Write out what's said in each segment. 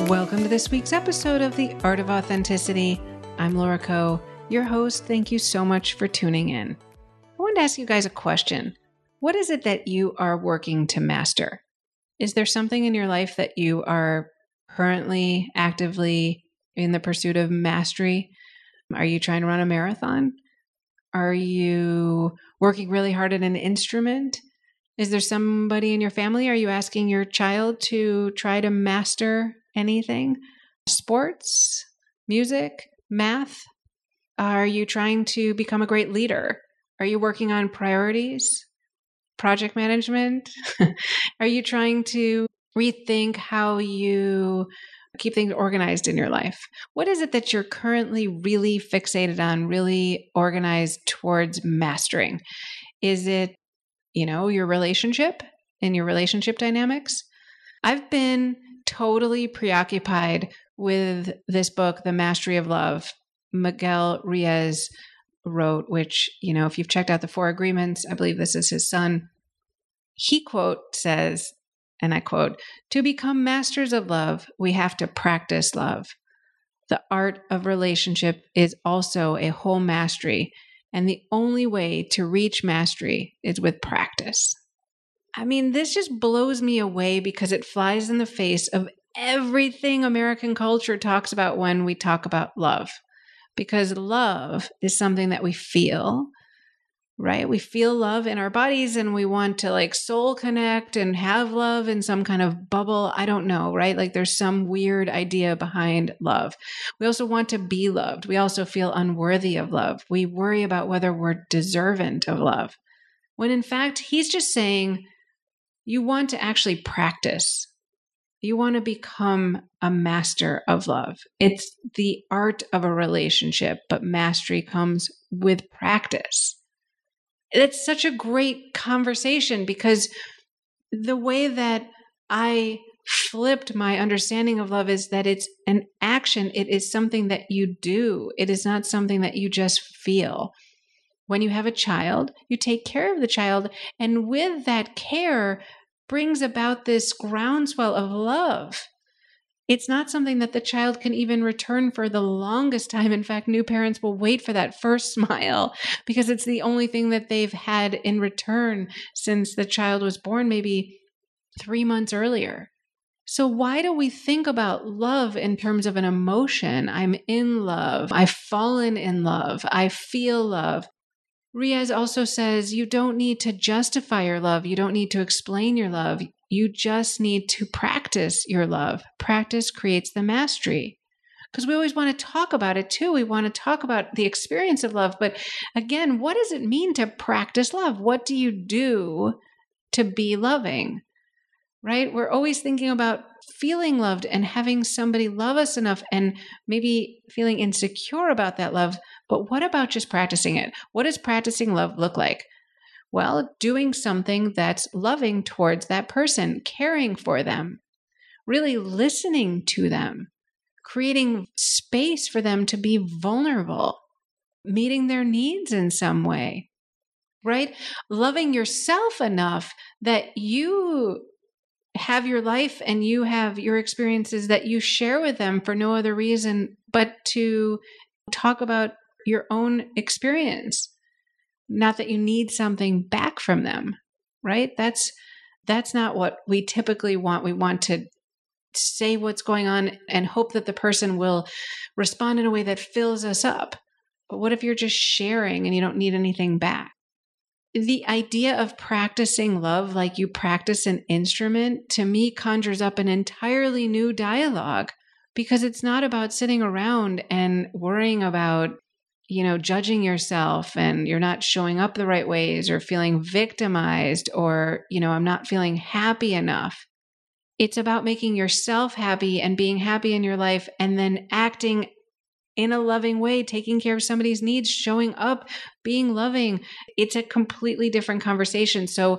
Welcome to this week's episode of The Art of Authenticity. I'm Laura Coe, your host. Thank you so much for tuning in. I wanted to ask you guys a question. What is it that you are working to master? Is there something in your life that you are currently actively in the pursuit of mastery? Are you trying to run a marathon? Are you working really hard at an instrument? Is there somebody in your family? Are you asking your child to try to master anything? Sports, music, math? Are you trying to become a great leader? Are you working on priorities, project management? Are you trying to rethink how you keep things organized in your life? What is it that you're currently really fixated on, really organized towards mastering? Is it, your relationship and your relationship dynamics? I've been totally preoccupied with this book, The Mastery of Love, Miguel Ruiz wrote, which, if you've checked out the 4 Agreements, I believe this is his son. He says, and I quote, "To become masters of love, we have to practice love. The art of relationship is also a whole mastery, and the only way to reach mastery is with practice." I mean, this just blows me away because it flies in the face of everything American culture talks about when we talk about love. Because love is something that we feel, right? We feel love in our bodies and we want to soul connect and have love in some kind of bubble. I don't know, right? There's some weird idea behind love. We also want to be loved. We also feel unworthy of love. We worry about whether we're deserving of love. When in fact, he's just saying, you want to actually practice. You want to become a master of love. It's the art of a relationship, but mastery comes with practice. It's such a great conversation because the way that I flipped my understanding of love is that it's an action. It is something that you do. It is not something that you just feel. When you have a child, you take care of the child, and with that care brings about this groundswell of love. It's not something that the child can even return for the longest time. In fact, new parents will wait for that first smile because it's the only thing that they've had in return since the child was born, maybe 3 months earlier. So why do we think about love in terms of an emotion? I'm in love. I've fallen in love. I feel love. Ruiz also says you don't need to justify your love. You don't need to explain your love. You just need to practice your love. Practice creates the mastery. Because we always want to talk about it too. We want to talk about the experience of love. But again, what does it mean to practice love? What do you do to be loving? Right? We're always thinking about feeling loved and having somebody love us enough and maybe feeling insecure about that love. But what about just practicing it? What does practicing love look like? Well, doing something that's loving towards that person, caring for them, really listening to them, creating space for them to be vulnerable, meeting their needs in some way, right? Loving yourself enough that you have your life and you have your experiences that you share with them for no other reason but to talk about your own experience. Not that you need something back from them, right? That's not what we typically want. We want to say what's going on and hope that the person will respond in a way that fills us up. But what if you're just sharing and you don't need anything back? The idea of practicing love like you practice an instrument, to me, conjures up an entirely new dialogue because it's not about sitting around and worrying about, judging yourself and you're not showing up the right ways or feeling victimized or, I'm not feeling happy enough. It's about making yourself happy and being happy in your life and then acting in a loving way, taking care of somebody's needs, showing up, being loving. It's a completely different conversation. So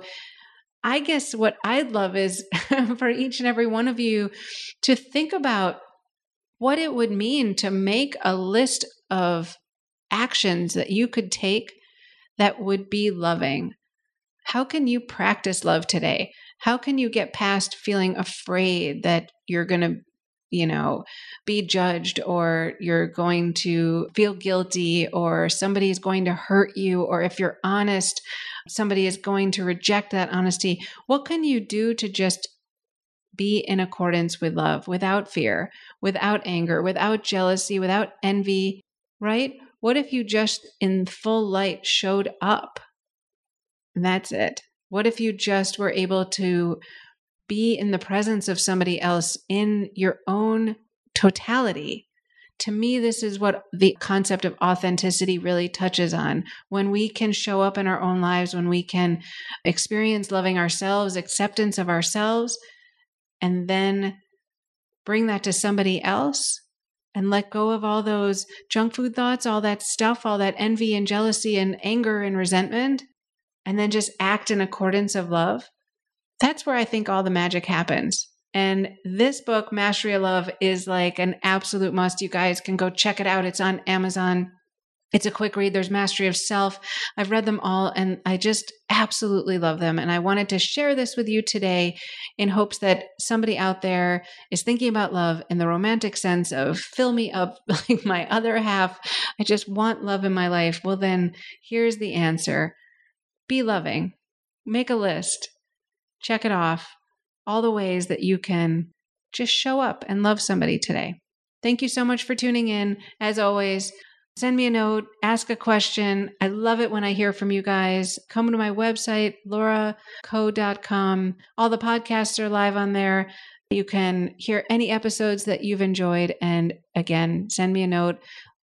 I guess what I'd love is for each and every one of you to think about what it would mean to make a list of actions that you could take that would be loving. How can you practice love today? How can you get past feeling afraid that you're going to be judged, or you're going to feel guilty, or somebody is going to hurt you, or if you're honest, somebody is going to reject that honesty. What can you do to just be in accordance with love, without fear, without anger, without jealousy, without envy, right? What if you just in full light showed up? And that's it. What if you just were able to be in the presence of somebody else in your own totality? To me, this is what the concept of authenticity really touches on. When we can show up in our own lives, when we can experience loving ourselves, acceptance of ourselves, and then bring that to somebody else and let go of all those junk food thoughts, all that stuff, all that envy and jealousy and anger and resentment, and then just act in accordance of love. That's where I think all the magic happens. And this book, Mastery of Love, is like an absolute must. You guys can go check it out. It's on Amazon. It's a quick read. There's Mastery of Self. I've read them all and I just absolutely love them. And I wanted to share this with you today in hopes that somebody out there is thinking about love in the romantic sense of fill me up like my other half. I just want love in my life. Well, then here's the answer. Be loving. Make a list. Check it off. All the ways that you can just show up and love somebody today. Thank you so much for tuning in. As always, send me a note, ask a question. I love it when I hear from you guys. Come to my website, lauraco.com. All the podcasts are live on there. You can hear any episodes that you've enjoyed. And again, send me a note,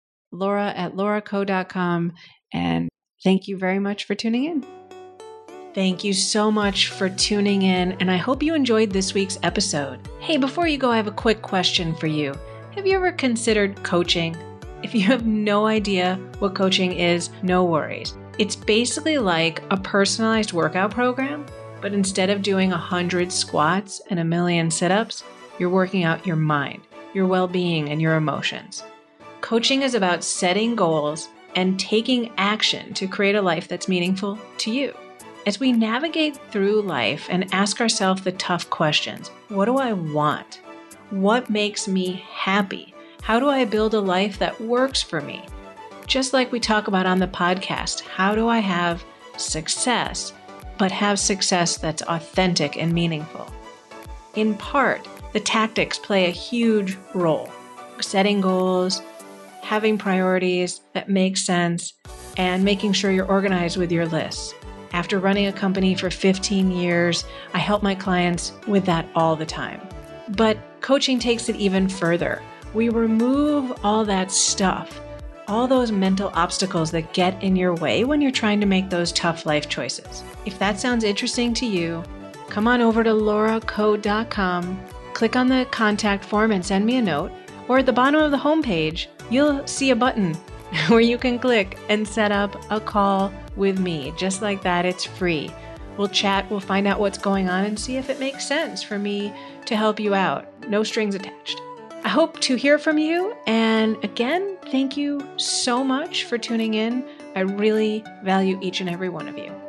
laura@lauraco.com. And thank you very much for tuning in. Thank you so much for tuning in, and I hope you enjoyed this week's episode. Hey, before you go, I have a quick question for you. Have you ever considered coaching? If you have no idea what coaching is, no worries. It's basically like a personalized workout program, but instead of doing 100 squats and 1,000,000 sit-ups, you're working out your mind, your well-being, and your emotions. Coaching is about setting goals and taking action to create a life that's meaningful to you. As we navigate through life and ask ourselves the tough questions, what do I want? What makes me happy? How do I build a life that works for me? Just like we talk about on the podcast, how do I have success, but have success that's authentic and meaningful? In part, the tactics play a huge role. Setting goals, having priorities that make sense, and making sure you're organized with your lists. After running a company for 15 years, I help my clients with that all the time. But coaching takes it even further. We remove all that stuff, all those mental obstacles that get in your way when you're trying to make those tough life choices. If that sounds interesting to you, come on over to lauraco.com, click on the contact form and send me a note, or at the bottom of the homepage, you'll see a button where you can click and set up a call with me. Just like that, it's free. We'll chat, we'll find out what's going on and see if it makes sense for me to help you out. No strings attached. I hope to hear from you. And again, thank you so much for tuning in. I really value each and every one of you.